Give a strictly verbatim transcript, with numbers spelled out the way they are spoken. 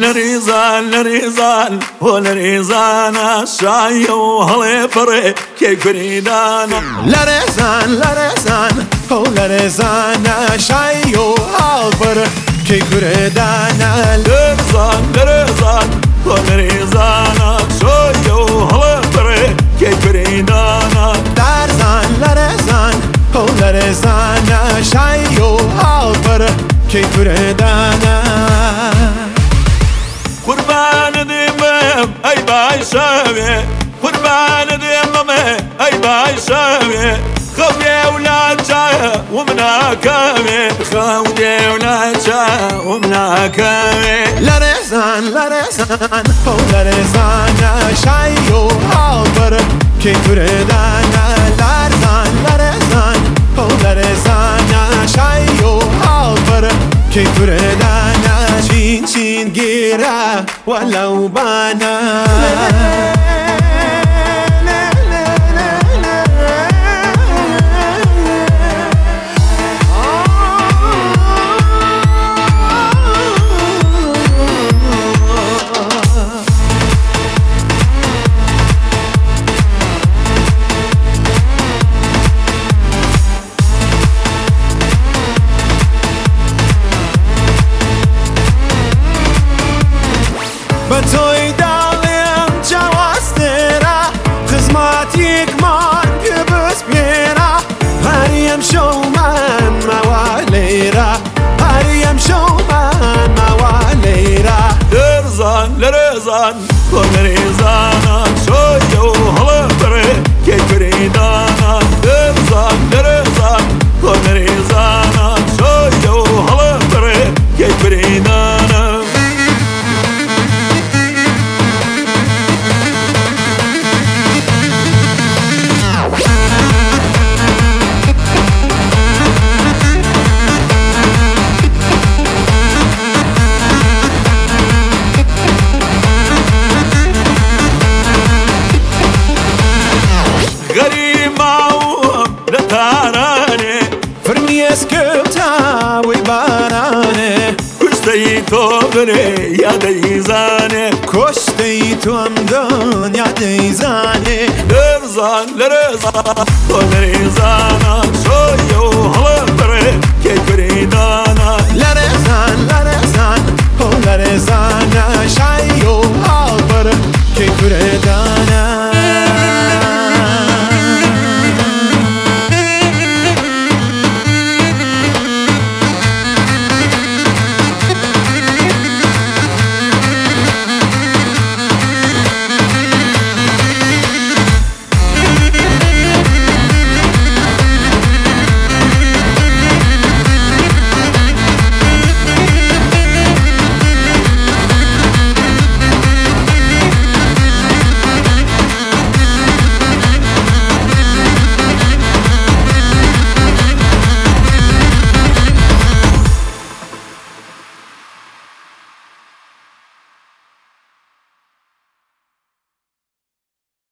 لريزان لريزان ولريزان شاي وهلي بري كي كريدانا لريزان لريزان ولريزان شاي وهلي بري كي كريدانا لريزان لريزان ولريزان شاي وهلي بري كي كريدانا لريزان لريزان ولريزان شاي وهلي بري كي كريدانا قربان ديمم اي باي شاوي قربان ديمم اي باي شاوي خوي ولا جا ومنا كامي خوي ولا جا ومنا كامي لريزان لريزان ولريزان شاي وهلي بري كي كريدانا لريزان لريزان ولريزان شاي وهلي بري كي كريدانا شين شين جيرا ولو بانا بتوي دالم جواسترا خزماتيك مان بيبس بيرا هريم شومان مواليرا هريم شومان مواليرا لرزان لرزان ولرزان شاي وهلي بري كي كريدانا لرزان لرزان ولرزان شاي وهلي بري كي كريدانا اسكوتا وبارانه كشتي توبري يا ديزانه كشتي تومدون يا ديزانه لرزان لرزان ولرزان